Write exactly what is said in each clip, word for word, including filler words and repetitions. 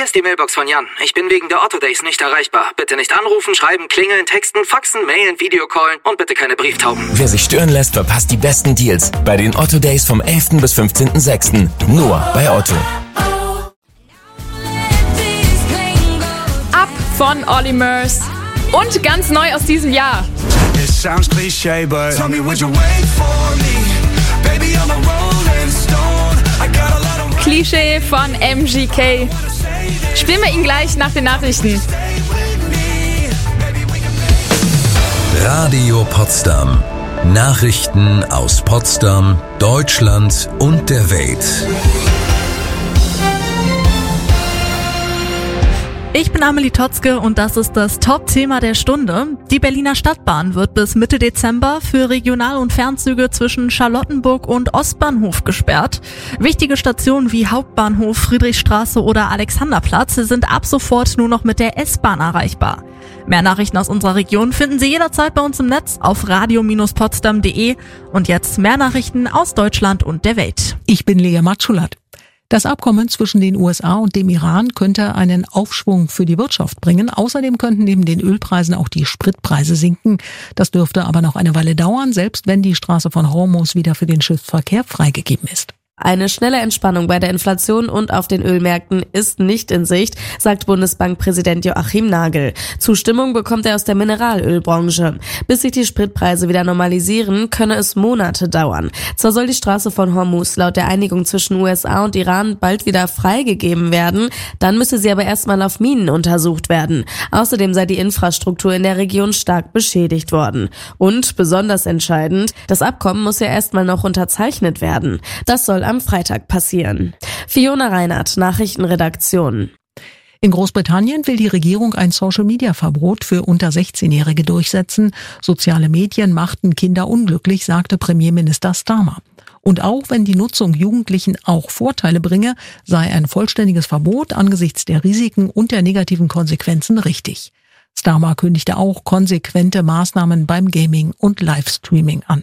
Hier ist die Mailbox von Jan. Ich bin wegen der Otto Days nicht erreichbar. Bitte nicht anrufen, schreiben, klingeln, texten, faxen, mailen, Videocallen und bitte keine Brieftauben. Wer sich stören lässt, verpasst die besten Deals bei den Otto Days vom elften bis fünfzehnten sechsten Nur bei Otto. Up von Olly Murs. Und ganz neu aus diesem Jahr. Klischee von M G K. Spielen wir ihn gleich nach den Nachrichten. Radio Potsdam. Nachrichten aus Potsdam, Deutschland und der Welt. Ich bin Amelie Totzke und das ist das Top-Thema der Stunde. Die Berliner Stadtbahn wird bis Mitte Dezember für Regional- und Fernzüge zwischen Charlottenburg und Ostbahnhof gesperrt. Wichtige Stationen wie Hauptbahnhof, Friedrichstraße oder Alexanderplatz sind ab sofort nur noch mit der S-Bahn erreichbar. Mehr Nachrichten aus unserer Region finden Sie jederzeit bei uns im Netz auf radio Bindestrich potsdam punkt de. Und jetzt mehr Nachrichten aus Deutschland und der Welt. Ich bin Lea Matschulat. Das Abkommen zwischen den U S A und dem Iran könnte einen Aufschwung für die Wirtschaft bringen. Außerdem könnten neben den Ölpreisen auch die Spritpreise sinken. Das dürfte aber noch eine Weile dauern, selbst wenn die Straße von Hormuz wieder für den Schiffsverkehr freigegeben ist. Eine schnelle Entspannung bei der Inflation und auf den Ölmärkten ist nicht in Sicht, sagt Bundesbankpräsident Joachim Nagel. Zustimmung bekommt er aus der Mineralölbranche. Bis sich die Spritpreise wieder normalisieren, könne es Monate dauern. Zwar soll die Straße von Hormuz laut der Einigung zwischen U S A und Iran bald wieder freigegeben werden, dann müsse sie aber erstmal auf Minen untersucht werden. Außerdem sei die Infrastruktur in der Region stark beschädigt worden. Und, besonders entscheidend, das Abkommen muss ja erstmal noch unterzeichnet werden. Das soll am Freitag passieren. Fiona Reinhardt, Nachrichtenredaktion. In Großbritannien will die Regierung ein Social-Media-Verbot für unter sechzehnjährige durchsetzen. Soziale Medien machten Kinder unglücklich, sagte Premierminister Starmer. Und auch wenn die Nutzung Jugendlichen auch Vorteile bringe, sei ein vollständiges Verbot angesichts der Risiken und der negativen Konsequenzen richtig. Starmer kündigte auch konsequente Maßnahmen beim Gaming und Livestreaming an.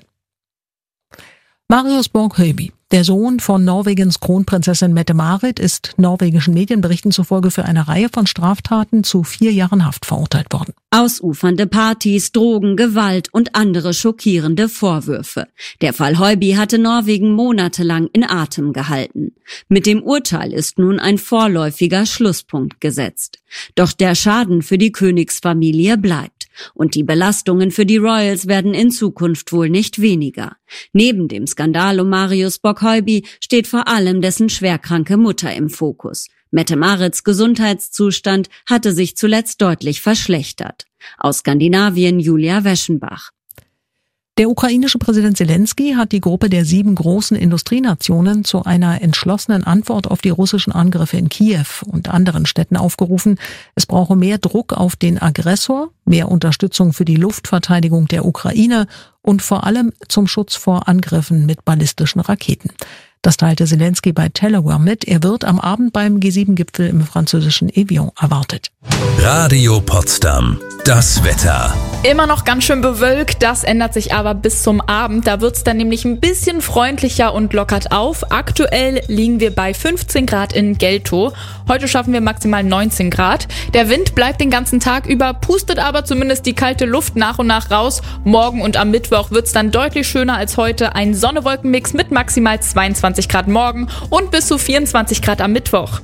Marius Borg-Høiby, der Sohn von Norwegens Kronprinzessin Mette-Marit, ist norwegischen Medienberichten zufolge für eine Reihe von Straftaten zu vier Jahren Haft verurteilt worden. Ausufernde Partys, Drogen, Gewalt und andere schockierende Vorwürfe. Der Fall Høiby hatte Norwegen monatelang in Atem gehalten. Mit dem Urteil ist nun ein vorläufiger Schlusspunkt gesetzt. Doch der Schaden für die Königsfamilie bleibt. Und die Belastungen für die Royals werden in Zukunft wohl nicht weniger. Neben dem Skandal um Marius Borg-Høiby steht vor allem dessen schwerkranke Mutter im Fokus. Mette-Marits Gesundheitszustand hatte sich zuletzt deutlich verschlechtert. Aus Skandinavien Julia Weschenbach. Der ukrainische Präsident Zelensky hat die Gruppe der sieben großen Industrienationen zu einer entschlossenen Antwort auf die russischen Angriffe in Kiew und anderen Städten aufgerufen. Es brauche mehr Druck auf den Aggressor, mehr Unterstützung für die Luftverteidigung der Ukraine und vor allem zum Schutz vor Angriffen mit ballistischen Raketen. Das teilte Zelensky bei Telegram mit. Er wird am Abend beim G sieben Gipfel im französischen Evian erwartet. Radio Potsdam. Das Wetter. Immer noch ganz schön bewölkt, das ändert sich aber bis zum Abend. Da wird's dann nämlich ein bisschen freundlicher und lockert auf. Aktuell liegen wir bei fünfzehn Grad in Geltow. Heute schaffen wir maximal neunzehn Grad. Der Wind bleibt den ganzen Tag über, pustet aber zumindest die kalte Luft nach und nach raus. Morgen und am Mittwoch wird's dann deutlich schöner als heute. Ein Sonne-Wolken-Mix mit maximal zweiundzwanzig Grad morgen und bis zu vierundzwanzig Grad am Mittwoch.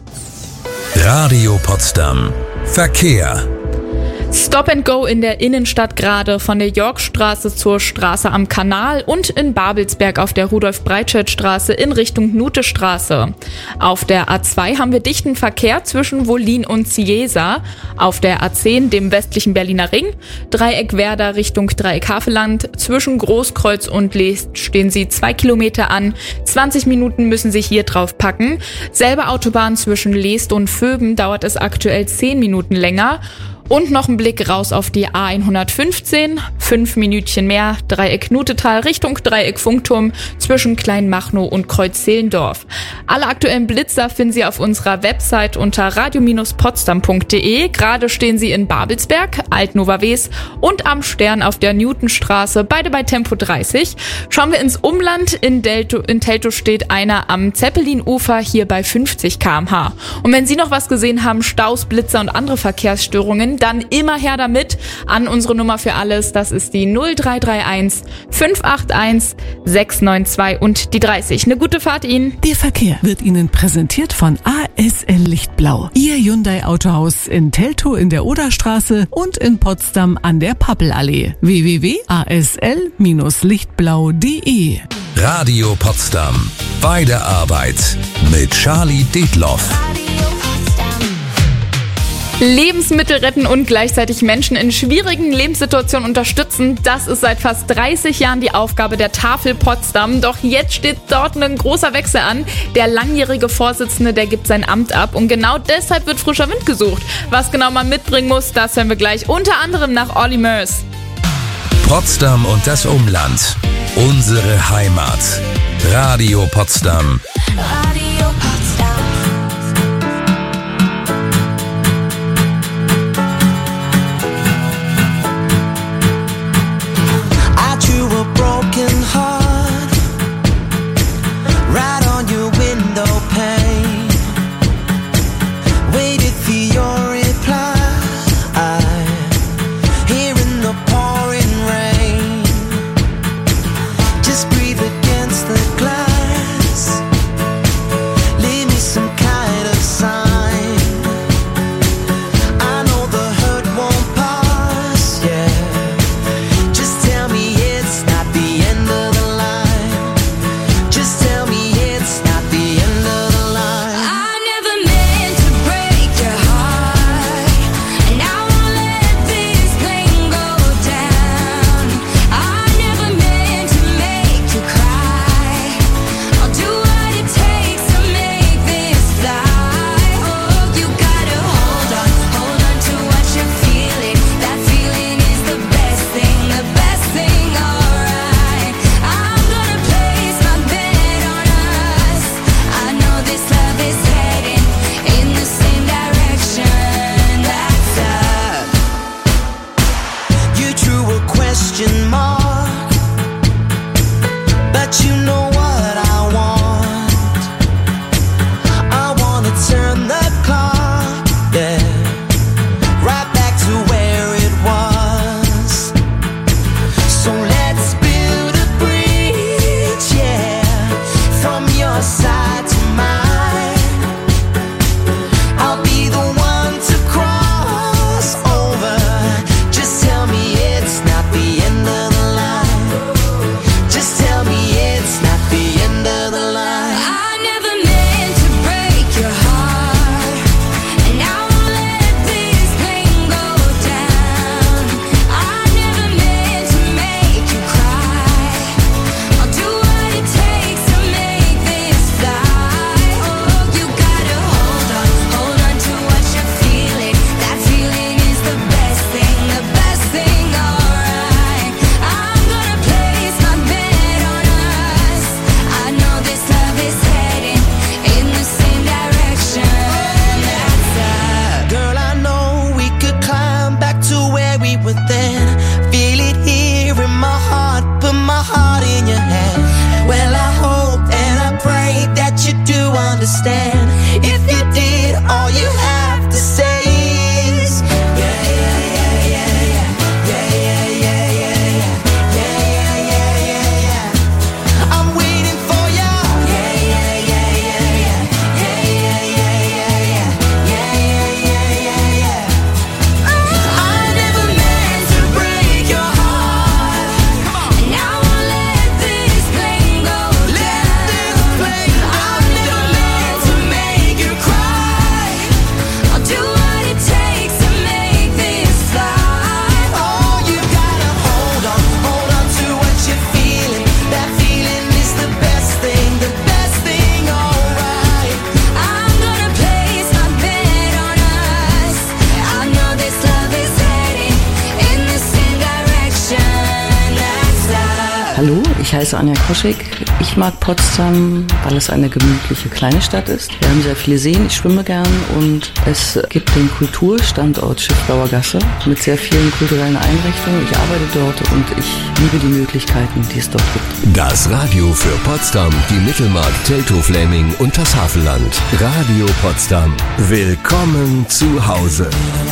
Radio Potsdam. Verkehr. Stop and Go in der Innenstadt gerade von der Yorkstraße zur Straße am Kanal und in Babelsberg auf der Rudolf-Breitscheid-Straße in Richtung Nutestraße. Auf der A zwei haben wir dichten Verkehr zwischen Wollin und Ciesa. Auf der A zehn, dem westlichen Berliner Ring, Dreieck Werder Richtung Dreieck Havelland. Zwischen Großkreuz und Leest stehen sie zwei Kilometer an. zwanzig Minuten müssen Sie hier drauf packen. Selbe Autobahn zwischen Leest und Vöben dauert es aktuell zehn Minuten länger. Und noch ein Blick raus auf die A hundertfünfzehn. Fünf Minütchen mehr, Dreieck Nutetal Richtung Dreieck Funkturm zwischen Kleinmachnow und Kreuz-Zehlendorf. Alle aktuellen Blitzer finden Sie auf unserer Website unter radio Bindestrich potsdam punkt de. Gerade stehen Sie in Babelsberg, Altnova-Wes und am Stern auf der Newtonstraße, beide bei Tempo dreißig. Schauen wir ins Umland. In, Delto, in Teltow steht einer am Zeppelin-Ufer, hier bei fünfzig Kilometer pro Stunde. Und wenn Sie noch was gesehen haben, Staus, Blitzer und andere Verkehrsstörungen, dann immer her damit an unsere Nummer für alles. Das ist die null drei drei eins fünf acht eins sechs neun zwei und die dreißig. Eine gute Fahrt Ihnen. Der Verkehr wird Ihnen präsentiert von A S L Lichtblau. Ihr Hyundai Autohaus in Teltow in der Oderstraße und in Potsdam an der Pappelallee. w w w punkt a s l Bindestrich lichtblau punkt de. Radio Potsdam. Bei der Arbeit mit Charlie Detloff. Lebensmittel retten und gleichzeitig Menschen in schwierigen Lebenssituationen unterstützen, das ist seit fast dreißig Jahren die Aufgabe der Tafel Potsdam. Doch jetzt steht dort ein großer Wechsel an. Der langjährige Vorsitzende, der gibt sein Amt ab und genau deshalb wird frischer Wind gesucht. Was genau man mitbringen muss, das hören wir gleich, unter anderem nach Olli Mörs. Potsdam und das Umland. Unsere Heimat. Radio Potsdam. Radio Potsdam. Just breathe against the glass. Leave Hallo, ich heiße Anja Koschek. Ich mag Potsdam, weil es eine gemütliche kleine Stadt ist. Wir haben sehr viele Seen, ich schwimme gern und es gibt den Kulturstandort Schiffbauer Gasse mit sehr vielen kulturellen Einrichtungen. Ich arbeite dort und ich liebe die Möglichkeiten, die es dort gibt. Das Radio für Potsdam, die Mittelmark, Teltow, Fläming und das Havelland. Radio Potsdam. Willkommen zu Hause.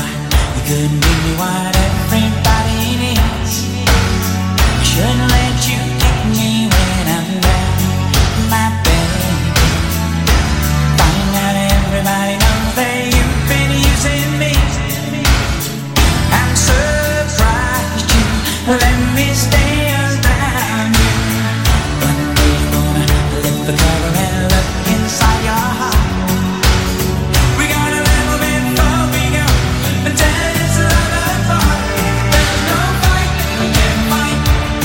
Shouldn't let you kick me when I'm down my bed. Find out everybody knows that you've been using me. I'm surprised you let me stay around you. One day you're gonna lift the cover and look inside your heart. We got a little bit before we go, but tell it's love apart. There's no fight, we can't fight.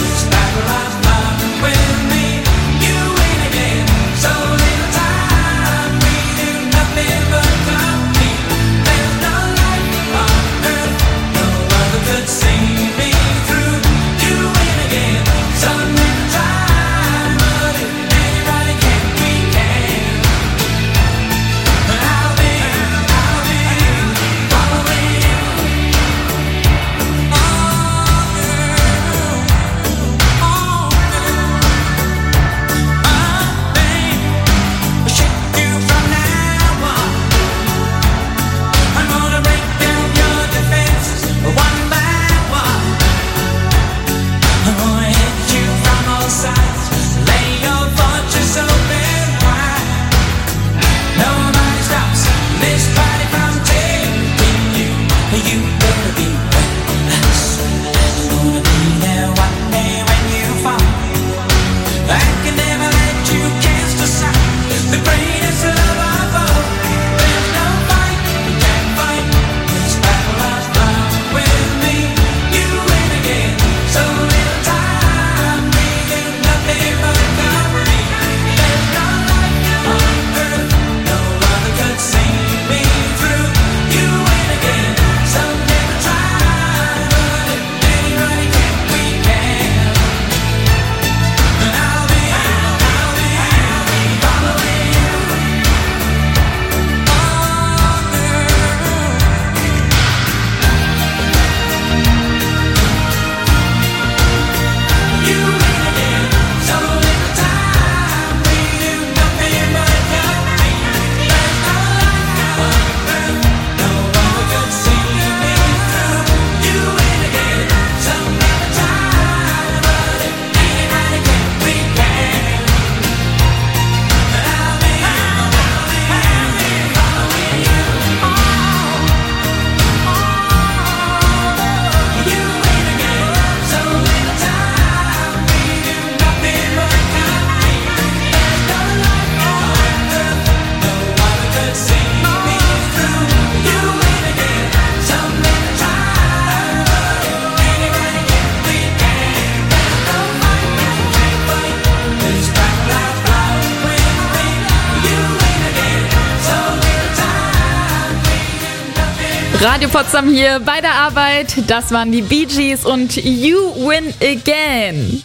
Radio Potsdam hier bei der Arbeit. Das waren die Bee Gees und You Win Again.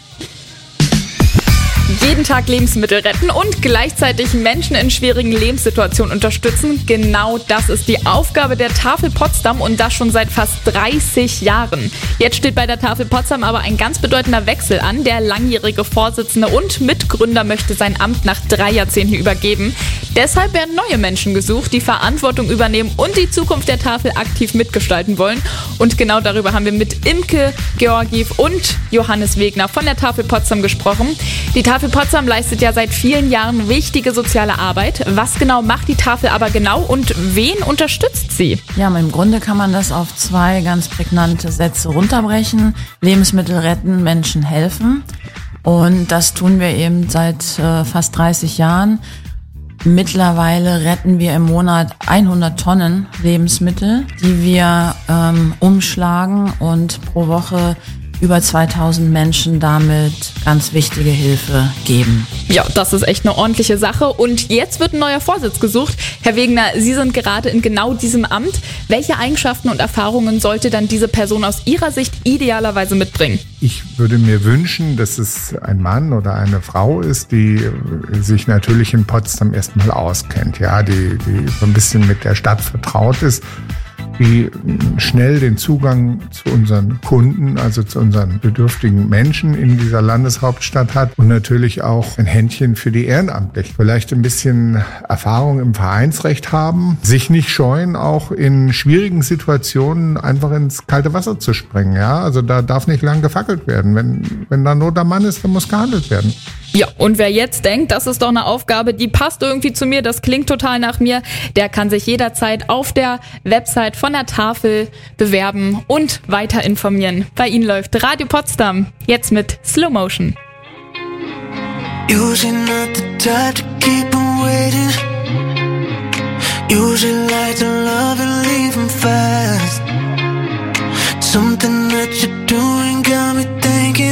Jeden Tag Lebensmittel retten und gleichzeitig Menschen in schwierigen Lebenssituationen unterstützen. Genau das ist die Aufgabe der Tafel Potsdam und das schon seit fast dreißig Jahren. Jetzt steht bei der Tafel Potsdam aber ein ganz bedeutender Wechsel an. Der langjährige Vorsitzende und Mitgründer möchte sein Amt nach drei Jahrzehnten übergeben. Deshalb werden neue Menschen gesucht, die Verantwortung übernehmen und die Zukunft der Tafel aktiv mitgestalten wollen. Und genau darüber haben wir mit Imke Georgiev und Johannes Wegner von der Tafel Potsdam gesprochen. Die Tafel Potsdam leistet ja seit vielen Jahren wichtige soziale Arbeit. Was genau macht die Tafel aber genau und wen unterstützt sie? Ja, im Grunde kann man das auf zwei ganz prägnante Sätze runterbrechen. Lebensmittel retten, Menschen helfen. Und das tun wir eben seit äh, fast dreißig Jahren. Mittlerweile retten wir im Monat hundert Tonnen Lebensmittel, die wir ähm, umschlagen und pro Woche über zweitausend Menschen damit ganz wichtige Hilfe geben. Ja, das ist echt eine ordentliche Sache. Und jetzt wird ein neuer Vorsitz gesucht. Herr Wegener, Sie sind gerade in genau diesem Amt. Welche Eigenschaften und Erfahrungen sollte dann diese Person aus Ihrer Sicht idealerweise mitbringen? Ich würde mir wünschen, dass es ein Mann oder eine Frau ist, die sich natürlich in Potsdam erstmal auskennt, ja, die, die so ein bisschen mit der Stadt vertraut ist, die schnell den Zugang zu unseren Kunden, also zu unseren bedürftigen Menschen in dieser Landeshauptstadt hat und natürlich auch ein Händchen für die Ehrenamtlichen. Vielleicht ein bisschen Erfahrung im Vereinsrecht haben, sich nicht scheuen, auch in schwierigen Situationen einfach ins kalte Wasser zu springen. Ja, also da darf nicht lang gefackelt werden. Wenn, wenn da Not am Mann ist, dann muss gehandelt werden. Ja, und wer jetzt denkt, das ist doch eine Aufgabe, die passt irgendwie zu mir, das klingt total nach mir, der kann sich jederzeit auf der Website von der Tafel bewerben und weiter informieren. Bei Ihnen läuft Radio Potsdam, jetzt mit Slow Motion. Usually not the type to keep on waiting. Usually like to love and leave them fast. Something that you're doing got me thinking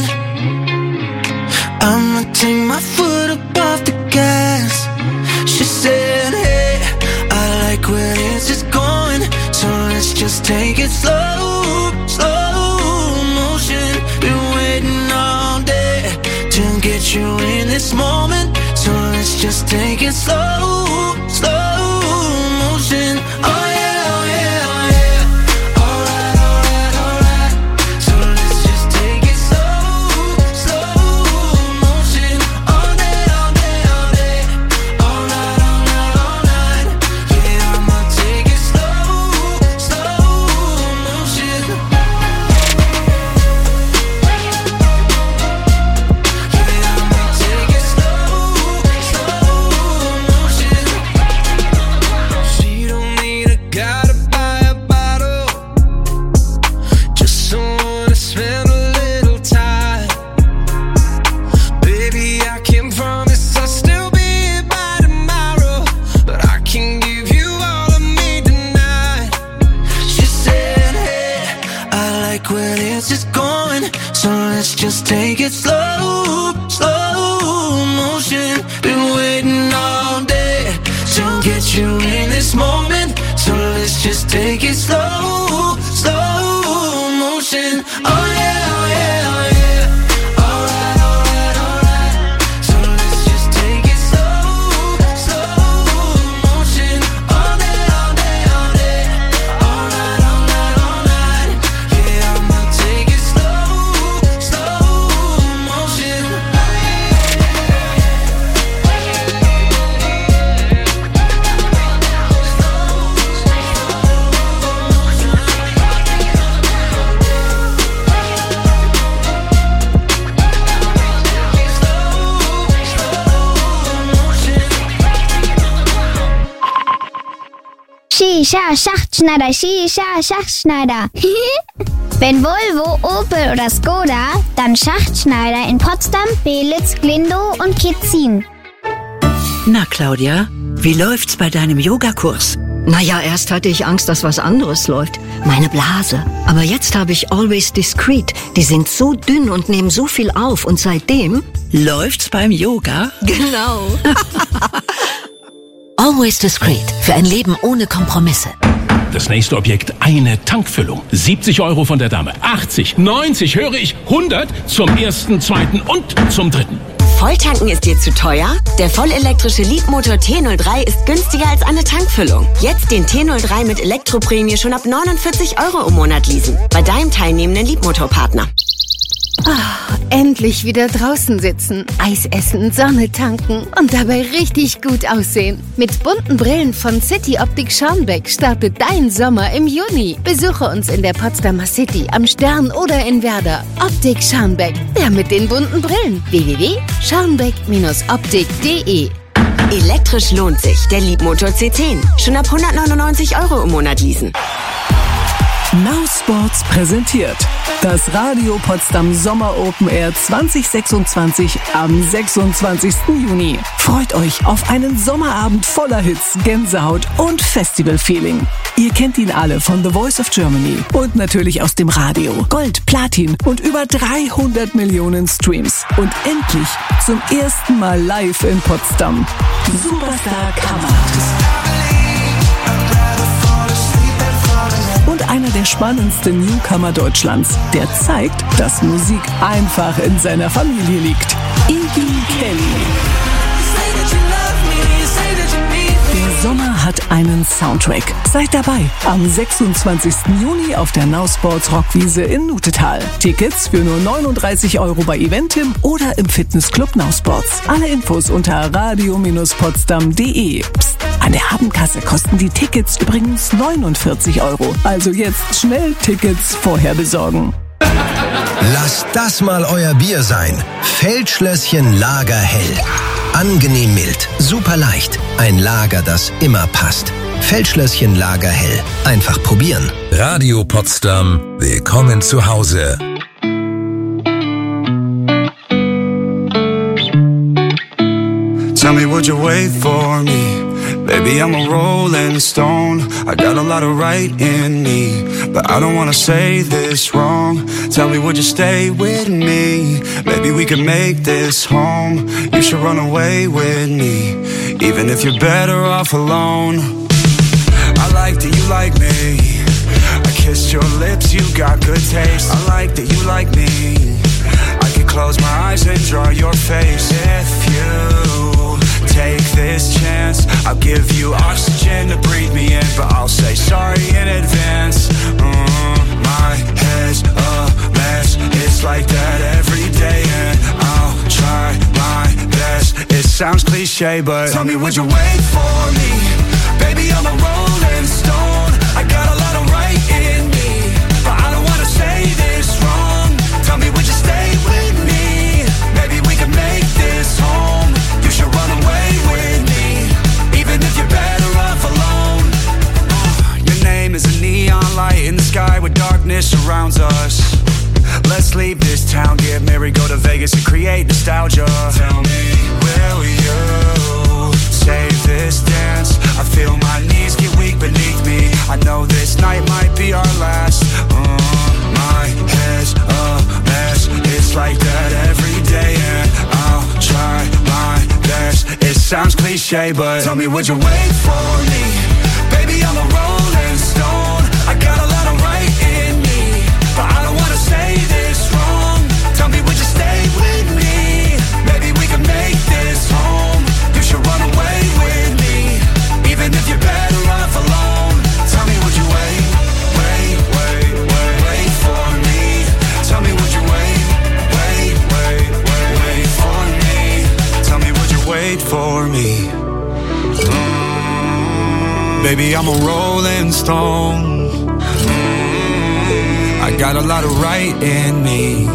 I'ma take my foot up off the gas. She said, hey, I like where this is going, so let's just take it slow, slow motion. Been waiting all day to get you in this moment, so let's just take it slow, slow motion. Oh yeah, oh yeah, oh yeah. Alright, alright, alright. So let's just take it slow, slow motion. All day, all day, all day. All night, all night, all night. Yeah, I'ma take it slow, slow motion. Yeah, I'ma take it slow, slow motion. She don't need a guy to buy a bottle, just someone to spend a little time. Baby, I can promise I'll still be here by tomorrow, but I can give you all of me tonight. She said, hey, I like where this is going, so let's just take it slow, slow motion. Been waiting all day to get you in this moment, so let's just take it slow, slow motion. Oh yeah, oh yeah, oh yeah. Alright, alright, alright. So let's just take it slow, slow motion. All day, all day, all day. All night, all night, all night. Yeah, I'ma take it slow, slow motion. Shisha, Schachtschneider, Shisha, Schachtschneider. Wenn Volvo, Opel oder Skoda, dann Schachtschneider in Potsdam, Belitz, Glindow und Kitzin. Na, Claudia, wie läuft's bei deinem Yogakurs? Naja, erst hatte ich Angst, dass was anderes läuft. Meine Blase. Aber jetzt habe ich Always Discreet. Die sind so dünn und nehmen so viel auf. Und seitdem... Läuft's beim Yoga? Genau. Always Discreet. Für ein Leben ohne Kompromisse. Das nächste Objekt, eine Tankfüllung. siebzig Euro von der Dame. achtzig, neunzig, höre ich, hundert zum ersten, zweiten und zum dritten. Volltanken ist dir zu teuer? Der vollelektrische Leapmotor T null drei ist günstiger als eine Tankfüllung. Jetzt den T null drei mit Elektroprämie schon ab neunundvierzig Euro im Monat leasen. Bei deinem teilnehmenden Leapmotor-Partner. Ah, endlich wieder draußen sitzen, Eis essen, Sonne tanken und dabei richtig gut aussehen. Mit bunten Brillen von City Optik Scharnbeck startet dein Sommer im Juni. Besuche uns in der Potsdamer City, am Stern oder in Werder. Optik Scharnbeck, der mit den bunten Brillen. w w w punkt scharnbeck optik punkt d e. Elektrisch lohnt sich. Der Leapmotor C zehn. Schon ab hundertneunundneunzig Euro im Monat leasen. Now Sports präsentiert das Radio Potsdam Sommer Open Air zwanzig sechsundzwanzig am sechsundzwanzigsten Juni. Freut euch auf einen Sommerabend voller Hits, Gänsehaut und Festival-Feeling. Ihr kennt ihn alle von The Voice of Germany und natürlich aus dem Radio. Gold, Platin und über dreihundert Millionen Streams. Und endlich zum ersten Mal live in Potsdam. Superstar Kammert. Und einer der spannendsten Newcomer Deutschlands, der zeigt, dass Musik einfach in seiner Familie liegt. Iggy Kelly. Der Sommer hat einen Soundtrack. Seid dabei am sechsundzwanzigsten Juni auf der Now Sports Rockwiese in Nutetal. Tickets für nur neununddreißig Euro bei Eventim oder im Fitnessclub Now Sports. Alle Infos unter radio Bindestrich potsdam punkt de. Psst, an der Abendkasse kosten die Tickets übrigens neunundvierzig Euro. Also jetzt schnell Tickets vorher besorgen. Lasst das mal euer Bier sein. Feldschlösschen Lagerhell. Angenehm mild, super leicht. Ein Lager, das immer passt. Feldschlösschen Lagerhell. Einfach probieren. Radio Potsdam. Willkommen zu Hause. Tell me, would you wait for me? Baby, I'm a rolling stone. I got a lot of right in me, but I don't wanna say this wrong. Tell me, would you stay with me? Maybe we could make this home. You should run away with me, even if you're better off alone. I like that you like me. I kissed your lips, you got good taste. I like that you like me. I could close my eyes and draw your face. If you take this chance, I'll give you oxygen to breathe me in, but I'll say sorry in advance. Mm, my head's a mess, it's like that every day, and I'll try my best. It sounds cliche, but tell me, would you wait for me? Baby, I'm a rolling stone. I got a lot of right in me, but I don't wanna say this wrong. Tell me, would you stay with me? Maybe we can make this home. You should run away with me, even if you're better off alone. Your name is a neon light in the sky where darkness surrounds us. Let's leave this town, get married, go to Vegas and create nostalgia. Tell me, will you save this dance? I feel my knees get weak beneath me. I know this night might be our last. Uh, my head's a mess, it's like that every day, and I'll try my best. It sounds cliche, but tell me, would you wait for me? Baby, I'm a rolling stone. I got a lot of right in me, but I don't wanna say this wrong. Tell me, would you stay with me? Maybe we can make this home. You should run away with me, even if you're better off alone. Tell me, would you wait, wait, wait, wait, wait for me? Tell me, would you wait, wait, wait, wait, wait for me? Tell me, would you wait for me? Mm, baby, I'm a rolling stone. Mm, I got a lot of right in me,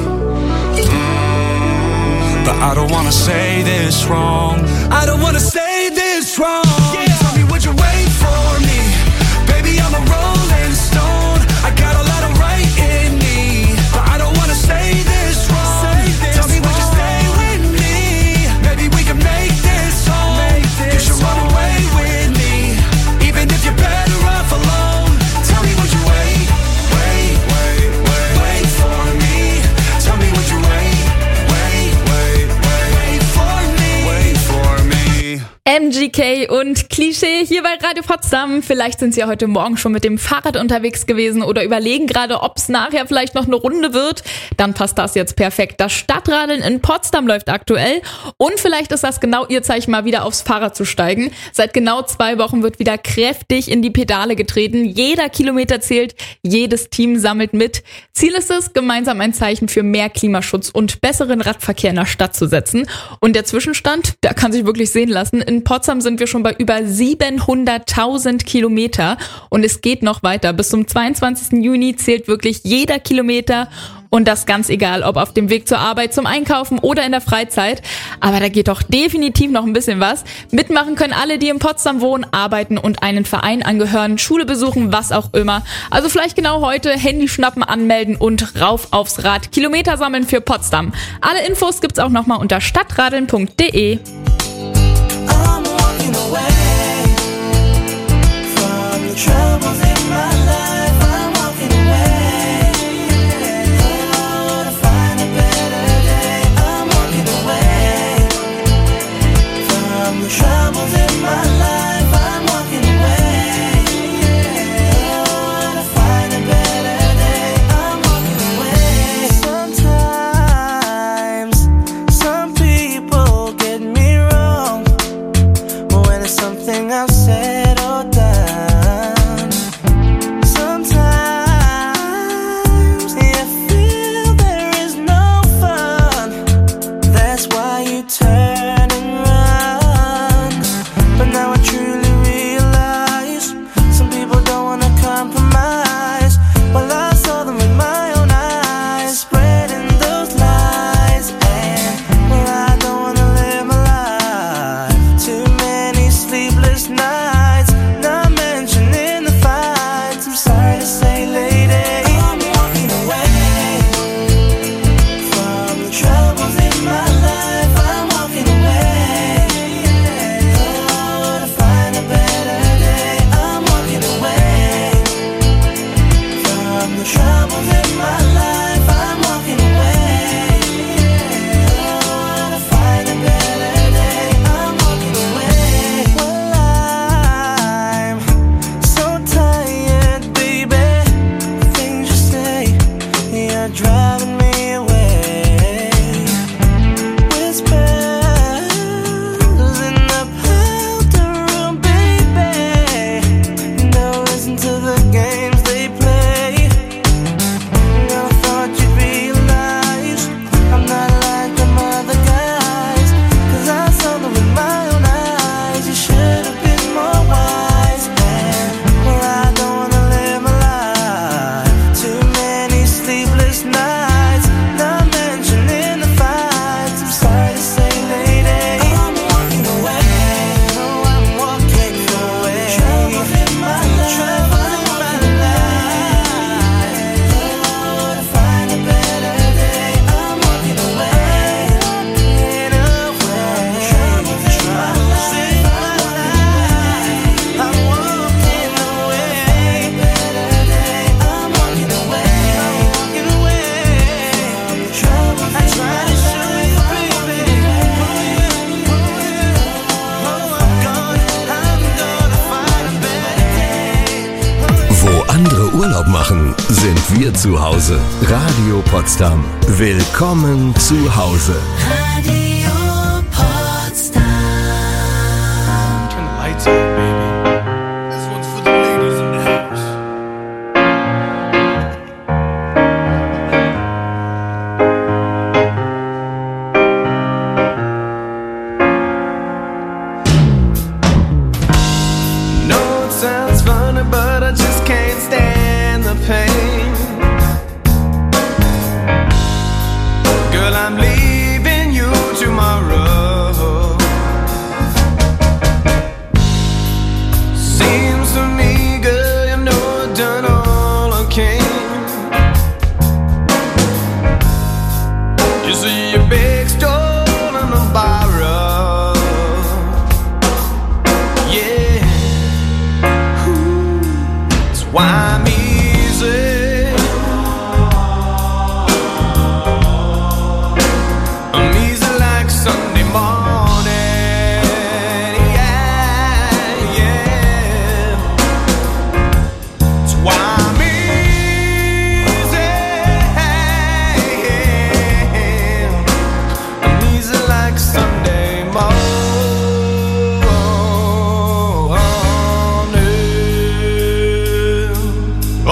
mm, but I don't wanna say this wrong. I don't wanna say this wrong. Yeah. Tell me, would you wait for me? Baby, I'm a rolling stone. I got a lot of right in me, but I don't wanna say this wrong. Say this Tell me, would you stay with me? Maybe we can make this home. Make this you should run away with me, even if you're better off alone. Tell me, would you wait, wait, wait, wait, wait for me? Tell me, would you wait, wait, wait, wait, wait for me? Wait for me. M G K und Klischee hier bei Radio Potsdam. Vielleicht sind Sie ja heute Morgen schon mit dem Fahrrad unterwegs gewesen oder überlegen gerade, ob es nachher vielleicht noch eine Runde wird. Dann passt das jetzt perfekt. Das Stadtradeln in Potsdam läuft aktuell und vielleicht ist das genau Ihr Zeichen, mal wieder aufs Fahrrad zu steigen. Seit genau zwei Wochen wird wieder kräftig in die Pedale getreten. Jeder Kilometer zählt, jedes Team sammelt mit. Ziel ist es, gemeinsam ein Zeichen für mehr Klimaschutz und besseren Radverkehr in der Stadt zu setzen. Und der Zwischenstand, der kann sich wirklich sehen lassen. In Potsdam sind wir schon bei über siebenhunderttausend Kilometer und es geht noch weiter. Bis zum zweiundzwanzigsten Juni zählt wirklich jeder Kilometer Und das ganz egal, ob auf dem Weg zur Arbeit, zum Einkaufen oder in der Freizeit. Aber da geht doch definitiv noch ein bisschen was. Mitmachen können alle, die in Potsdam wohnen, arbeiten und einen Verein angehören, Schule besuchen, was auch immer. Also vielleicht genau heute Handy schnappen, anmelden und rauf aufs Rad. Kilometer sammeln für Potsdam. Alle Infos gibt's auch nochmal unter stadtradeln punkt de. Urlaub machen, sind wir zu Hause. Radio Potsdam. Willkommen zu Hause. Radio Potsdam. Turn the lights up, baby. This one's for the ladies in the house. No, it sounds funny, but I just can't stand the pain. Girl, I'm leaving you tomorrow. Seems to me, girl, you know I've done all I can. You see your big stone on the borrow. Yeah. Ooh. That's why I'm easy. I'm easy like Sunday morning. Yeah, yeah. That's why I'm easy. I'm easy like Sunday morning.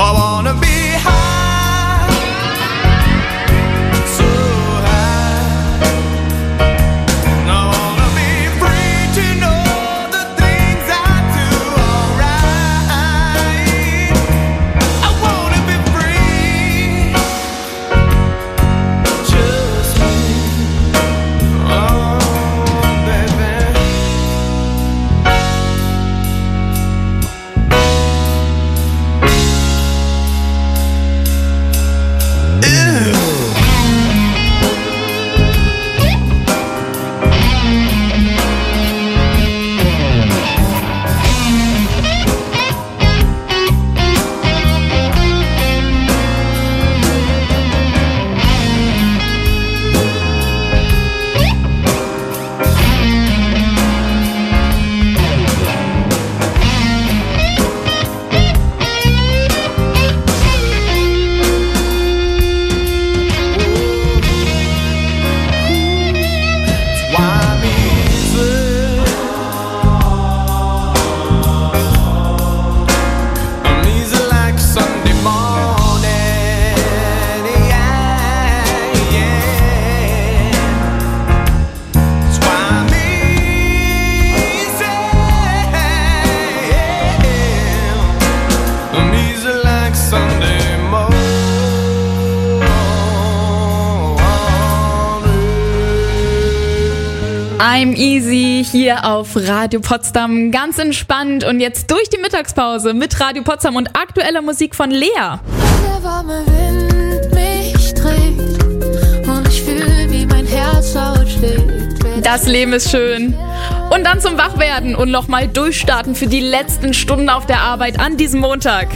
I'm Easy hier auf Radio Potsdam, ganz entspannt und jetzt durch die Mittagspause mit Radio Potsdam und aktueller Musik von Lea. Der warme Wind mich trägt und ich fühle, wie mein Herz laut schlägt. Das Leben ist schön. Und dann zum Wachwerden und nochmal durchstarten für die letzten Stunden auf der Arbeit an diesem Montag.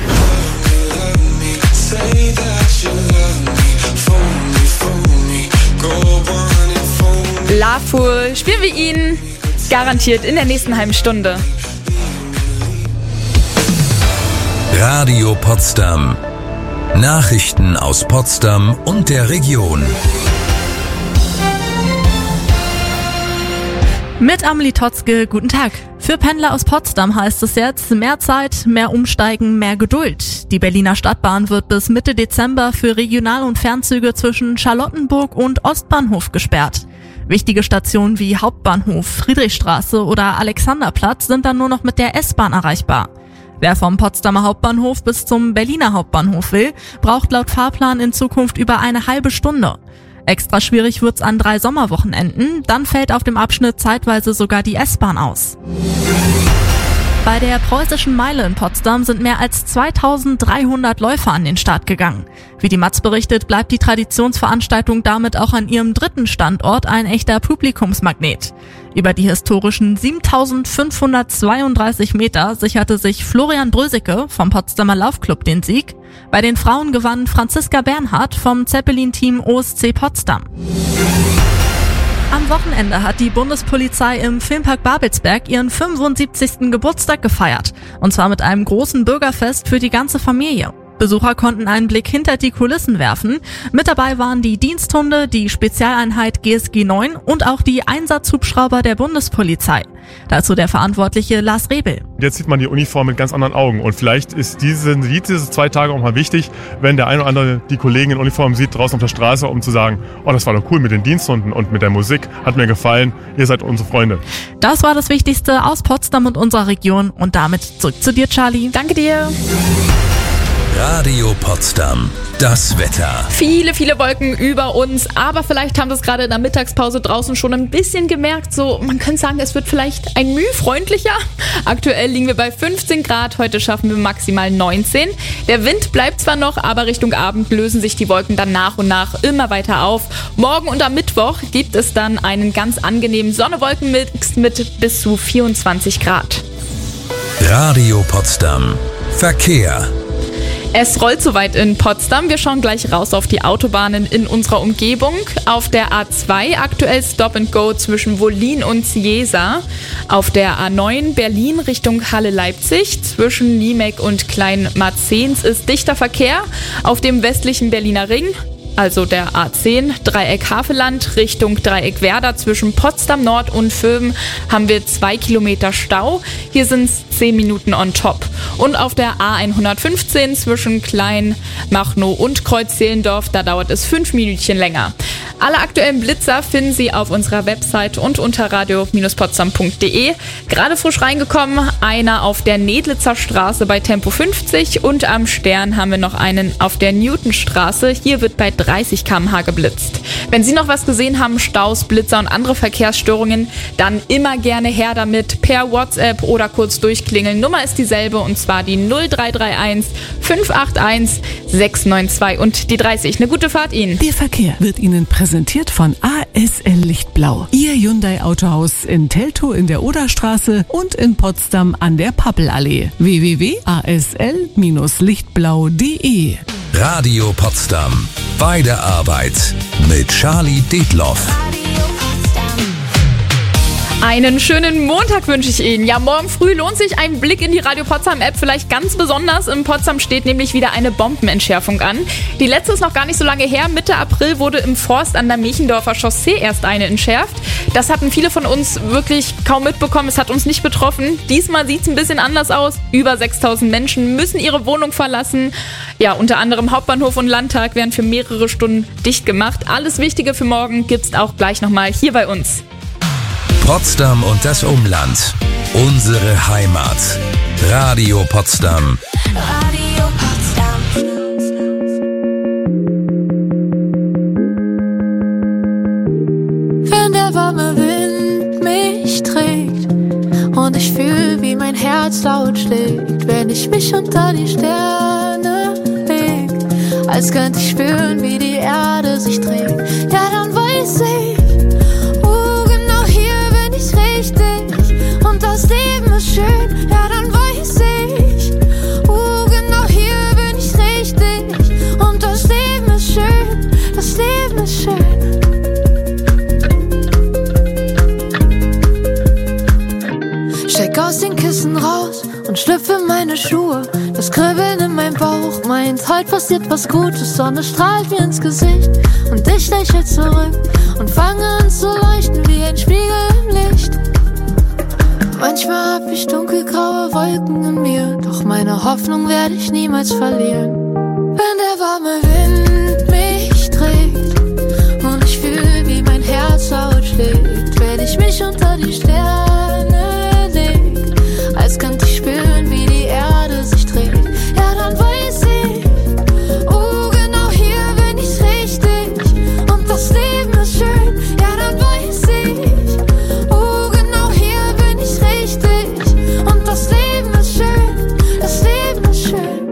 Loveful, spielen wir ihn garantiert in der nächsten halben Stunde. Radio Potsdam. Nachrichten aus Potsdam und der Region. Mit Amelie Totzke, guten Tag. Für Pendler aus Potsdam heißt es jetzt mehr Zeit, mehr Umsteigen, mehr Geduld. Die Berliner Stadtbahn wird bis Mitte Dezember für Regional- und Fernzüge zwischen Charlottenburg und Ostbahnhof gesperrt. Wichtige Stationen wie Hauptbahnhof, Friedrichstraße oder Alexanderplatz sind dann nur noch mit der S-Bahn erreichbar. Wer vom Potsdamer Hauptbahnhof bis zum Berliner Hauptbahnhof will, braucht laut Fahrplan in Zukunft über eine halbe Stunde. Extra schwierig wird's an drei Sommerwochenenden, dann fällt auf dem Abschnitt zeitweise sogar die S-Bahn aus. Bei der Preußischen Meile in Potsdam sind mehr als zweitausenddreihundert Läufer an den Start gegangen. Wie die Matz berichtet, bleibt die Traditionsveranstaltung damit auch an ihrem dritten Standort ein echter Publikumsmagnet. Über die historischen siebentausendfünfhundertzweiunddreißig Meter sicherte sich Florian Brösicke vom Potsdamer Laufclub den Sieg. Bei den Frauen gewann Franziska Bernhardt vom Zeppelin-Team O S C Potsdam. Am Wochenende hat die Bundespolizei im Filmpark Babelsberg ihren fünfundsiebzigsten Geburtstag gefeiert. Und zwar mit einem großen Bürgerfest für die ganze Familie. Besucher konnten einen Blick hinter die Kulissen werfen. Mit dabei waren die Diensthunde, die Spezialeinheit G S G neun und auch die Einsatzhubschrauber der Bundespolizei. Dazu der Verantwortliche Lars Rebel. Jetzt sieht man die Uniform mit ganz anderen Augen und vielleicht ist diese, diese zwei Tage auch mal wichtig, wenn der eine oder andere die Kollegen in Uniform sieht draußen auf der Straße, um zu sagen, oh, das war doch cool mit den Diensthunden und mit der Musik, hat mir gefallen, ihr seid unsere Freunde. Das war das Wichtigste aus Potsdam und unserer Region und damit zurück zu dir, Charlie. Danke dir. Radio Potsdam. Das Wetter. Viele, viele Wolken über uns, aber vielleicht haben das gerade in der Mittagspause draußen schon ein bisschen gemerkt. So, man könnte sagen, es wird vielleicht ein Mühe freundlicher. Aktuell liegen wir bei fünfzehn Grad, heute schaffen wir maximal neunzehn. Der Wind bleibt zwar noch, aber Richtung Abend lösen sich die Wolken dann nach und nach immer weiter auf. Morgen und am Mittwoch gibt es dann einen ganz angenehmen Sonne-Wolken-Mix mit bis zu vierundzwanzig Grad. Radio Potsdam. Verkehr. Es rollt soweit in Potsdam. Wir schauen gleich raus auf die Autobahnen in unserer Umgebung. Auf der A zwei aktuell Stop and Go zwischen Wollin und Ciesa. Auf der A neun Berlin Richtung Halle-Leipzig. Zwischen Niemek und Kleinmarzens ist dichter Verkehr. Auf dem westlichen Berliner Ring, also der A zehn, Dreieck Havelland Richtung Dreieck Werder zwischen Potsdam Nord und Vöben haben wir zwei Kilometer Stau. Hier sind es zehn Minuten on top. Und auf der A hundertfünfzehn zwischen Kleinmachnow und Kreuz-Zehlendorf, da dauert es fünf Minütchen länger. Alle aktuellen Blitzer finden Sie auf unserer Website und unter radio Bindestrich potsdam punkt de. Gerade frisch reingekommen, einer auf der Nedlitzer Straße bei Tempo fünfzig und am Stern haben wir noch einen auf der Newtonstraße. Hier wird bei dreißig Kilometer pro Stunde geblitzt. Wenn Sie noch was gesehen haben, Staus, Blitzer und andere Verkehrsstörungen, dann immer gerne her damit per WhatsApp oder kurz durchklingeln. Nummer ist dieselbe und zwar die null drei drei eins fünf acht eins sechs neun zwei und die dreißig. Eine gute Fahrt Ihnen. Der Verkehr wird Ihnen präsentiert von A S L Lichtblau. Ihr Hyundai Autohaus in Teltow in der Oderstraße und in Potsdam an der Pappelallee. w w w punkt a s l bindestrich lichtblau punkt de. Radio Potsdam. Bei der Arbeit mit Charlie Detloff. Einen schönen Montag wünsche ich Ihnen. Ja, morgen früh lohnt sich ein Blick in die Radio Potsdam App vielleicht ganz besonders. In Potsdam steht nämlich wieder eine Bombenentschärfung an. Die letzte ist noch gar nicht so lange her. Mitte April wurde im Forst an der Mechendorfer Chaussee erst eine entschärft. Das hatten viele von uns wirklich kaum mitbekommen. Es hat uns nicht betroffen. Diesmal sieht es ein bisschen anders aus. Über sechstausend Menschen müssen ihre Wohnung verlassen. Ja, unter anderem Hauptbahnhof und Landtag werden für mehrere Stunden dicht gemacht. Alles Wichtige für morgen gibt's auch gleich nochmal hier bei uns. Potsdam und das Umland. Unsere Heimat. Radio Potsdam. Radio Potsdam. Wenn der warme Wind Herz laut schlägt, wenn ich mich unter die Sterne leg. Als könnte ich spüren, wie die Erde sich dreht. Ja, dann weiß ich, oh, genau hier bin ich richtig. Und das Leben ist schön, ja, dann weiß ich, oh, genau hier bin ich richtig. Und das Leben ist schön, das Leben ist schön. Steig aus den Kissen raus und schlüpfe in meine Schuhe. Das Kribbeln in meinem Bauch meint, heute passiert was Gutes. Sonne strahlt mir ins Gesicht und ich lächle zurück und fange an zu leuchten wie ein Spiegel im Licht. Manchmal hab ich dunkelgraue Wolken in mir, doch meine Hoffnung werde ich niemals verlieren. Wenn der warme Wind mich trägt und ich fühle, wie mein Herz laut schlägt, werde ich mich unter die Sterne legen, als könnte ich spüren, wie die Erde sich dreht. Ja, dann weiß ich, oh, genau hier bin ich richtig. Und das Leben ist schön. Ja, dann weiß ich, oh, genau hier bin ich richtig. Und das Leben ist schön, das Leben ist schön.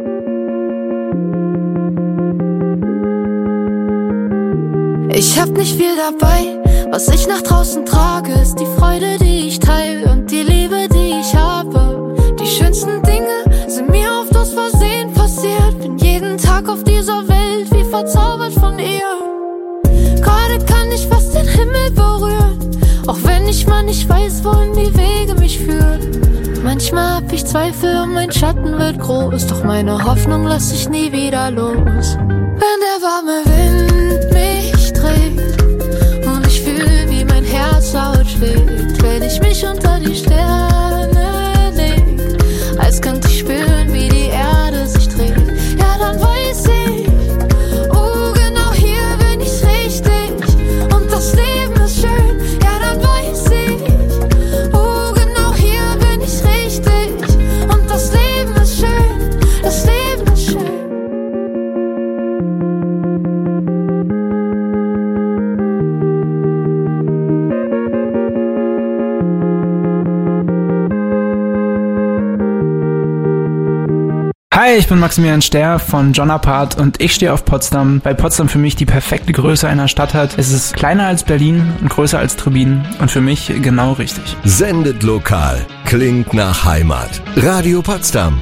Ich hab nicht viel dabei, was ich nach draußen trage, ist die Freude, die ich teile und die Liebe, die ich habe. Die schönsten Dinge sind mir oft aus Versehen passiert. Bin jeden Tag auf dieser Welt wie verzaubert von ihr. Gerade kann ich fast den Himmel berühren, auch wenn ich mal nicht weiß, wohin die Wege mich führen. Manchmal hab ich Zweifel und mein Schatten wird groß, doch meine Hoffnung lässt sich nie wieder los. Wenn der warme Wind mich trägt und ich fühle, wie mein Herz laut schlägt, wenn ich mich unter die Sterne leg, als könnte ich spüren, wie die Erde sich dreht. Ja, dann weiß ich, oh, genau hier bin ich richtig. Und das Leben ist schön. Ja, dann weiß ich, oh, genau hier bin ich richtig. Und das Leben ist schön, das Leben ist schön. Hi, ich bin Maximilian Sterr von John Apart und ich stehe auf Potsdam, weil Potsdam für mich die perfekte Größe einer Stadt hat. Es ist kleiner als Berlin und größer als Trebin und für mich genau richtig. Sendet lokal, klingt nach Heimat. Radio Potsdam.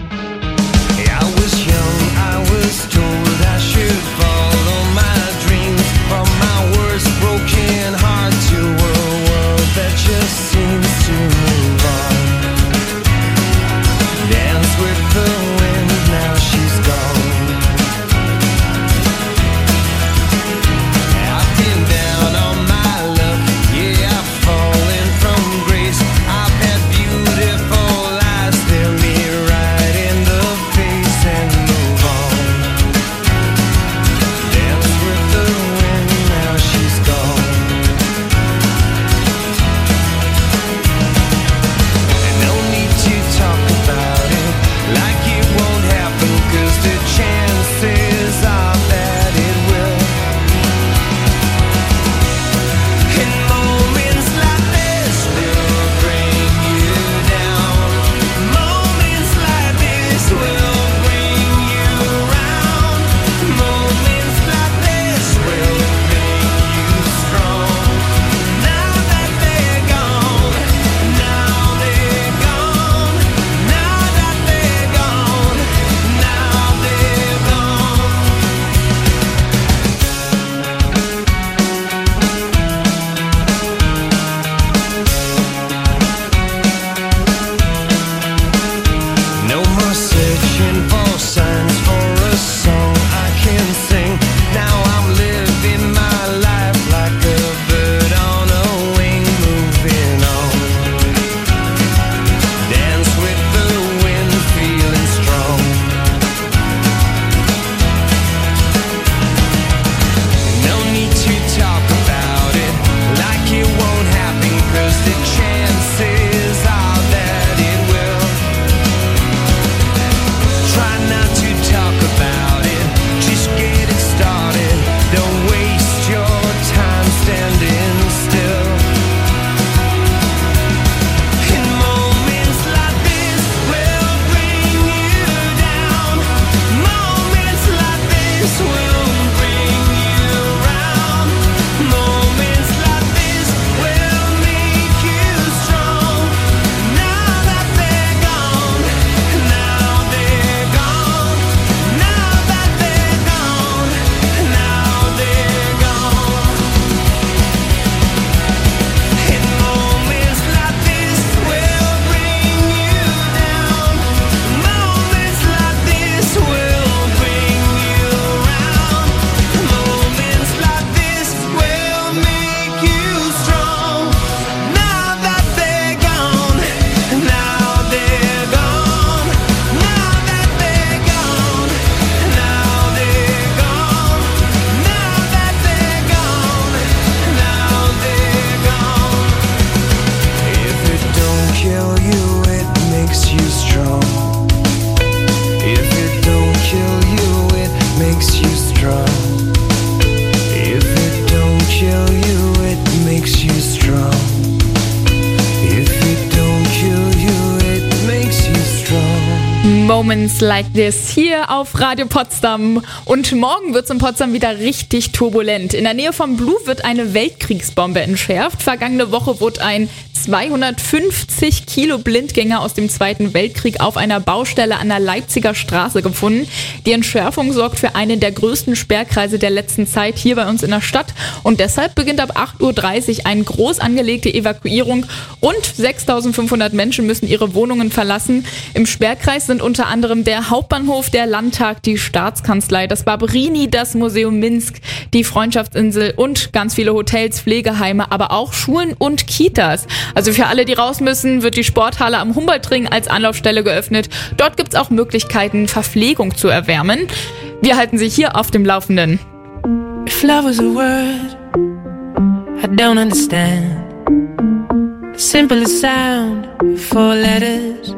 And Moments Like This hier auf Radio Potsdam. Und morgen wird es in Potsdam wieder richtig turbulent. In der Nähe vom Blue wird eine Weltkriegsbombe entschärft. Vergangene Woche wurde ein zweihundertfünfzig Kilo Blindgänger aus dem Zweiten Weltkrieg auf einer Baustelle an der Leipziger Straße gefunden. Die Entschärfung sorgt für einen der größten Sperrkreise der letzten Zeit hier bei uns in der Stadt. Und deshalb beginnt ab acht Uhr dreißig eine groß angelegte Evakuierung. Rund sechstausendfünfhundert Menschen müssen ihre Wohnungen verlassen. Im Sperrkreis sind unter anderem der Hauptbahnhof, der Landtag, die Staatskanzlei, das Barberini, das Museum Minsk, die Freundschaftsinsel und ganz viele Hotels, Pflegeheime, aber auch Schulen und Kitas. Also für alle, die raus müssen, wird die Sporthalle am Humboldtring als Anlaufstelle geöffnet. Dort gibt es auch Möglichkeiten, Verpflegung zu erwärmen. Wir halten Sie hier auf dem Laufenden. If love was a word, I don't understand. The simplest sound, four letters.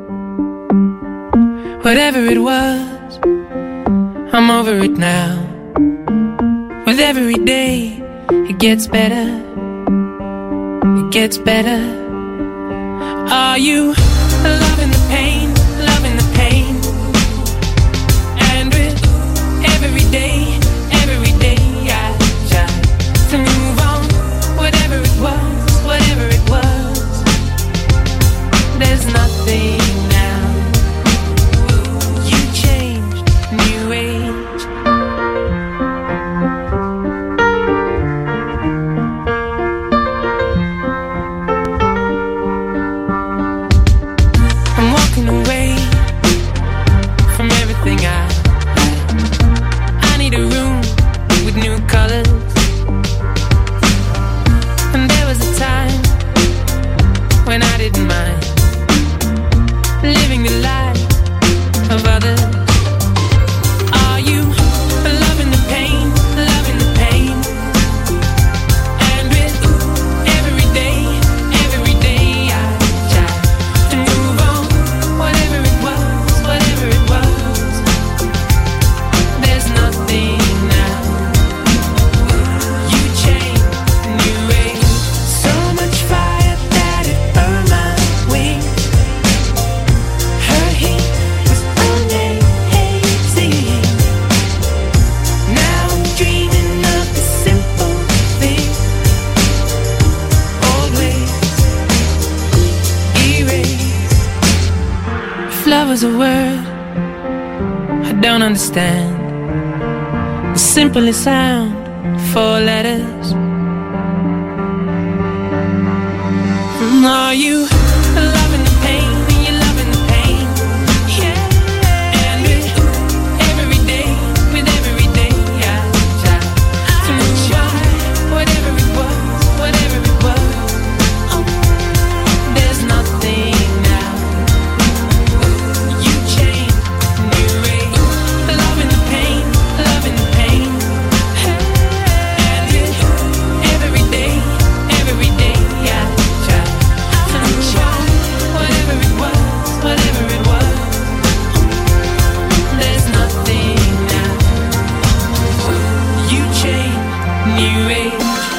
Whatever it was, I'm over it now. With every day, it gets better. It gets better. Are you loving the pain, loving the pain? And with every day, every day I try to move on. Whatever it was, whatever it was, there's nothing now. You changed, new age. Away from everything I like. I need a room with new colors. And there was a time when I didn't mind living the life of others. Are you loving the pain, loving the pain? And with every day, every day I try to move on. Whatever it was, whatever it was, there's nothing now. You changed, new age. So much fire that it burned my wings. Her heat was amazing. Now I'm dreaming of the simple thing. Always erase. If love was a word, I don't understand. The simplest sound, four letters. Are you loving the pain? Are you loving the pain? Yeah. And with every day, with every day, I try to move on. Whatever it was, whatever it was, oh, there's nothing now. You changed, new age. Loving the pain, loving the pain. And with every day, every day, I try to move on. Whatever it was, whatever it was, there's nothing now. You changed, new age.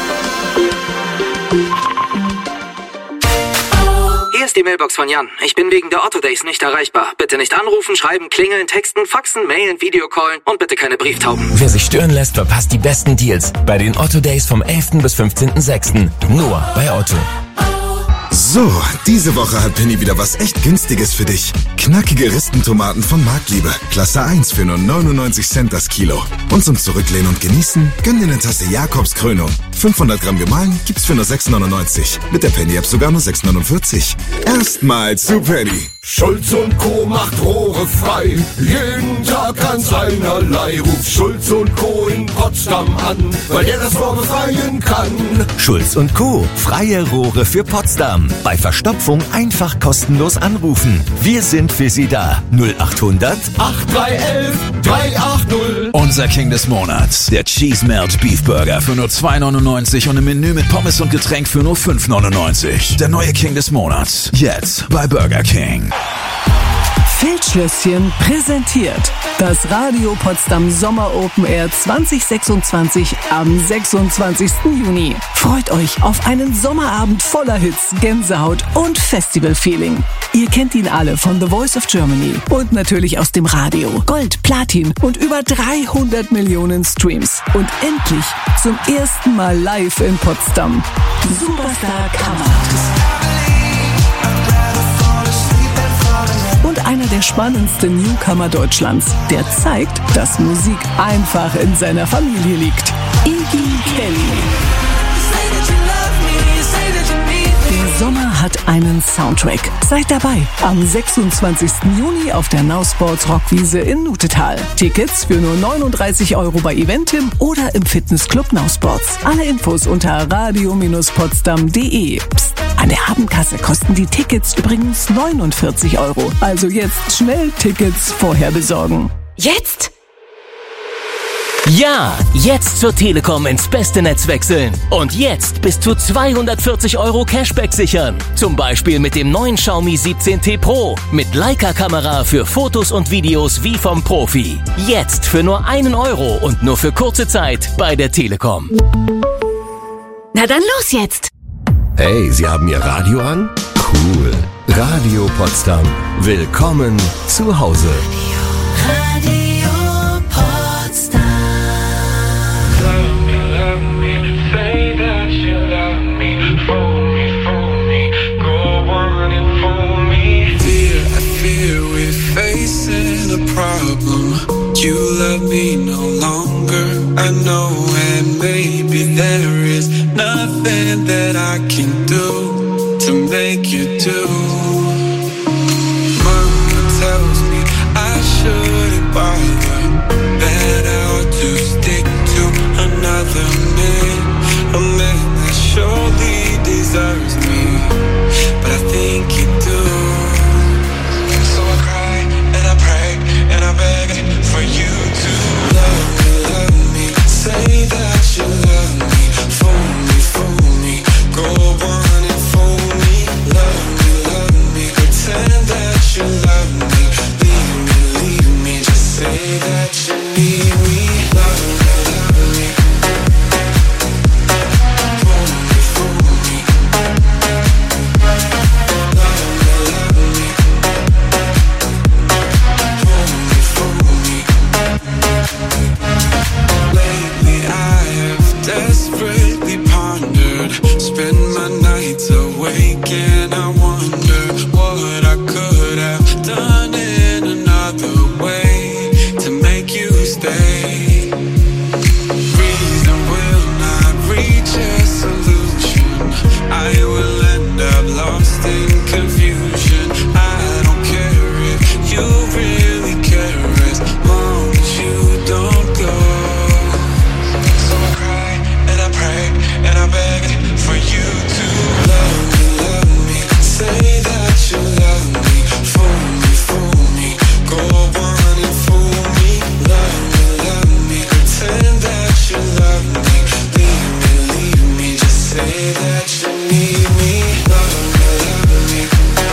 Hier ist die Mailbox von Jan. Ich bin wegen der Otto Days nicht erreichbar. Bitte nicht anrufen, schreiben, klingeln, texten, faxen, mailen, Videocallen und bitte keine Brieftauben. Wer sich stören lässt, verpasst die besten Deals bei den Otto Days vom elften bis fünfzehnten sechsten Nur bei Otto. So, diese Woche hat Penny wieder was echt Günstiges für dich. Knackige Ristentomaten von Marktliebe. Klasse eins für nur neunundneunzig Cent das Kilo. Und zum Zurücklehnen und Genießen, gönn dir eine Tasse Jakobs Krönung. fünfhundert Gramm gemahlen gibt's für nur sechs neunundneunzig. Mit der Penny-App sogar nur sechs neunundvierzig. Erstmal zu Penny. Schulz und Co. macht Rohre frei. Jeden Tag ganz einerlei. Ruf Schulz und Co. in Potsdam an, weil der das Rohr befreien kann. Schulz und Co. Freie Rohre für Potsdam. Bei Verstopfung einfach kostenlos anrufen. Wir sind für Sie da. null achthundert acht drei eins drei acht null. Unser King des Monats. Der Cheese Melt Beef Burger für nur zwei neunundneunzig und im Menü mit Pommes und Getränk für nur fünf neunundneunzig. Der neue King des Monats. Jetzt bei Burger King. Feldschlösschen präsentiert Das Radio Potsdam Sommer Open Air zwanzig sechsundzwanzig am sechsundzwanzigsten Juni. Freut euch auf einen Sommerabend voller Hits, Gänsehaut und Festival-Feeling. Ihr kennt ihn alle von The Voice of Germany und natürlich aus dem Radio. Gold, Platin und über dreihundert Millionen Streams. Und endlich zum ersten Mal live in Potsdam. Superstar Kamerad. Und einer der spannendsten Newcomer Deutschlands, der zeigt, dass Musik einfach in seiner Familie liegt. Iggy Kelly. Der Sommer hat einen Soundtrack. Seid dabei am sechsundzwanzigsten Juni auf der Now Sports Rockwiese in Nutetal. Tickets für nur neununddreißig Euro bei Eventim oder im Fitnessclub Now Sports. Alle Infos unter radio potsdam punkt de. Psst, an der Abendkasse kosten die Tickets übrigens neunundvierzig Euro. Also jetzt schnell Tickets vorher besorgen. Jetzt? Ja, jetzt zur Telekom ins beste Netz wechseln. Und jetzt bis zu zweihundertvierzig Euro Cashback sichern. Zum Beispiel mit dem neuen Xiaomi siebzehn T Pro. Mit Leica-Kamera für Fotos und Videos wie vom Profi. Jetzt für nur einen Euro und nur für kurze Zeit bei der Telekom. Na dann los jetzt! Hey, Sie haben Ihr Radio an? Cool. Radio Potsdam. Willkommen zu Hause. Problem. You love me no longer, I know, and maybe there is nothing that I can do to make you do. Mama tells me I shouldn't bother, that I ought to stick to another man, a man that surely deserves me, but I think you do. So I cry and I pray and I beg for you to love me, love me. Say that you love me, fool me, fool me. Go on and fool me, love me, love me. Pretend that you love me, leave me, leave me. Just say that you need me, love me, love me. Fool me, fool me. Love me, love me. Lately I have desperately pondered, spend my nights awake and I wonder what I could have done in another way to make you stay. Reason will not reach a solution, I will end up lost in confusion. I don't care if you really care as long as you don't go. So I cry and I pray and I beg for you to love me, love me. Say that you love me, fool me, fool me. Go on and fool me, love me, love me. Pretend that you love me, leave me, leave me. Just say that you need me, love me, love me.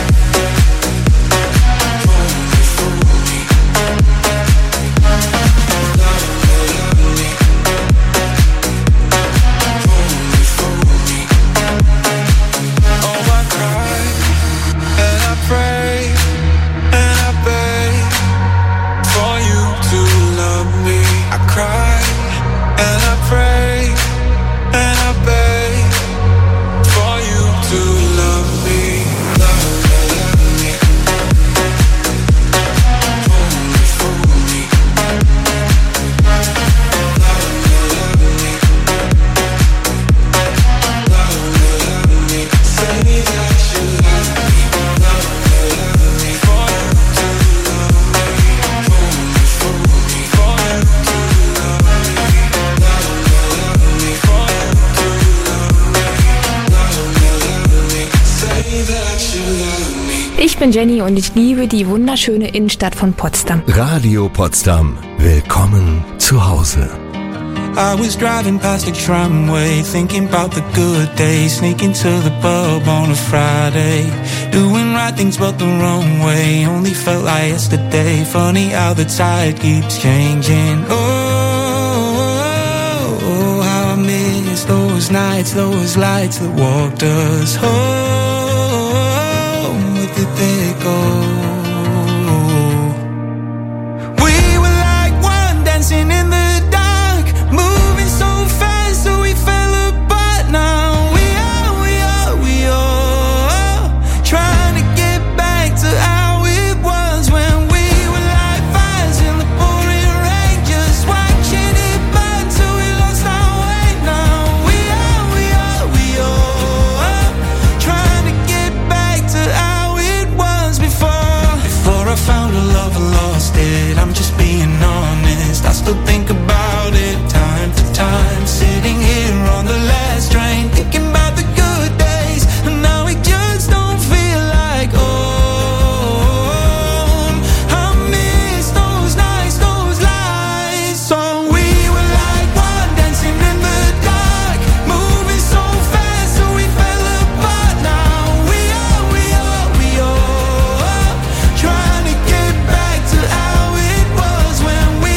Fool me, fool me. Love me, love me. Fool me, fool me. Oh, I cry and I pray and I beg for you to love me. I cry and I pray and I beg for you to love me. Love me, love me. Fool me, fool me. Love me, love me. Love me, love me. Say that you love me. Love me, love me. For you to love me. Fool me, fool me. For you to love me. Love me, love me. For you to love me. Love me, love me. Say that you love me. Ich bin Jenny und ich liebe die wunderschöne Innenstadt von Potsdam. Radio Potsdam. Willkommen zu Hause. I was driving past a tramway, thinking about the good days, sneaking to the pub on a Friday, doing right things but the wrong way, only felt like yesterday. Funny how the tide keeps changing. Oh, oh, oh, how I miss those nights, those lights that walked us home. Where did they go? We were like one dancing in the think about it time to time, sitting here on the last train, thinking about the good days, and now we just don't feel like home. I miss those nights, those lights. So we were like one dancing in the dark, moving so fast so we fell apart. Now we are, we are, we are trying to get back to how it was when we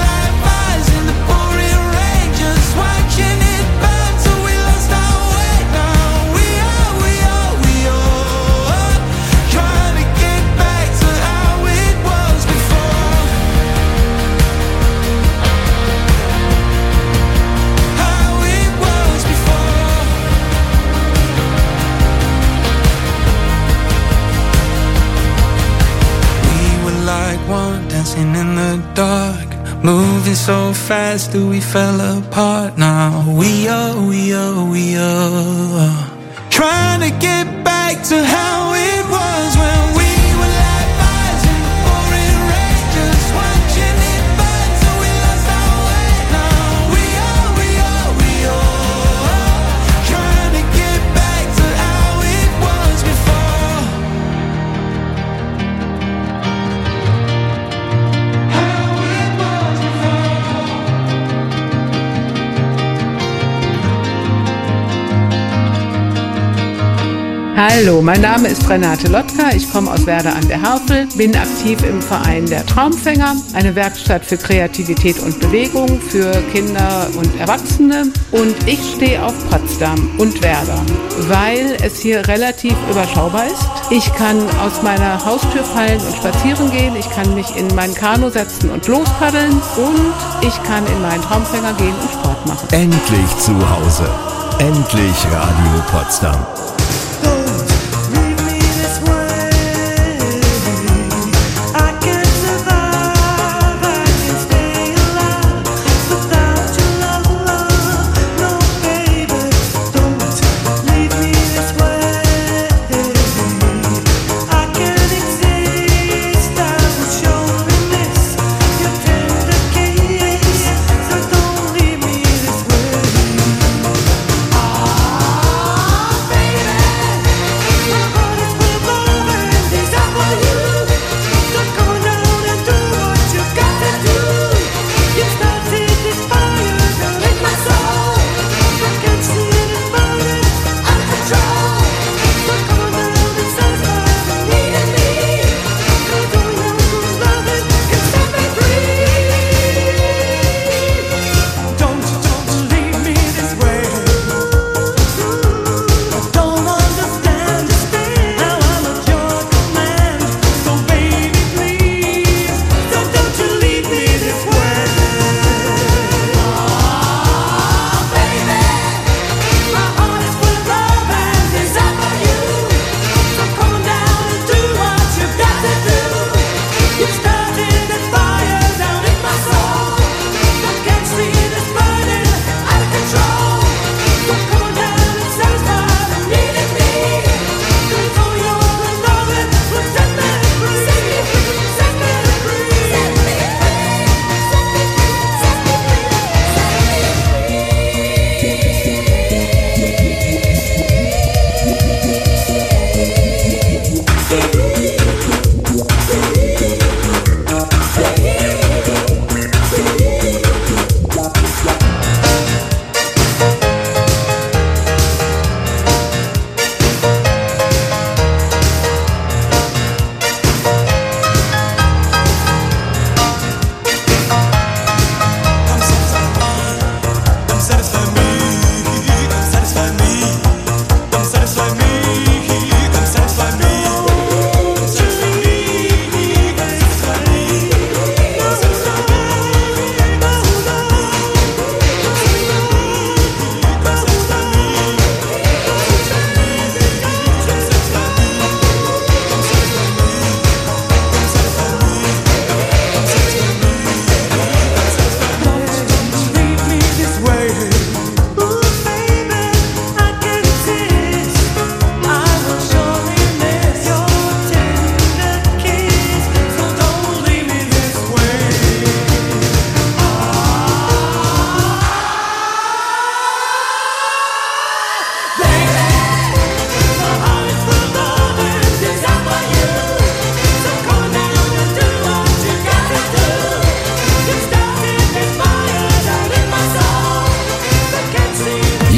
dancing in the dark, moving so fast that we fell apart. Now we are, we are, we are trying to get back to how it was when we were like fires in the pouring rain, just watching it burn till we lost our way. Now we are, we are, we are trying to get back to how it was before. Hallo, mein Name ist Renate Lotka, ich komme aus Werder an der Havel, bin aktiv im Verein der Traumfänger, eine Werkstatt für Kreativität und Bewegung für Kinder und Erwachsene, und ich stehe auf Potsdam und Werder, weil es hier relativ überschaubar ist. Ich kann aus meiner Haustür fallen und spazieren gehen, ich kann mich in mein Kanu setzen und lospaddeln und ich kann in meinen Traumfänger gehen und Sport machen. Endlich zu Hause. Endlich Radio Potsdam. Baby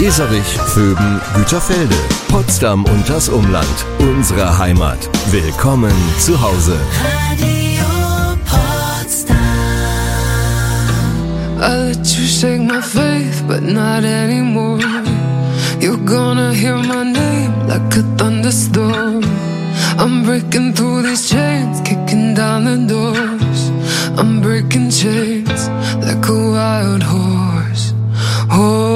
Weserich, Vöben, Güterfelde, Potsdam und das Umland. Unsere Heimat. Willkommen zu Hause. Radio Potsdam. I let you shake my faith, but not anymore. You're gonna hear my name like a thunderstorm. I'm breaking through these chains, kicking down the doors. I'm breaking chains like a wild horse. horse.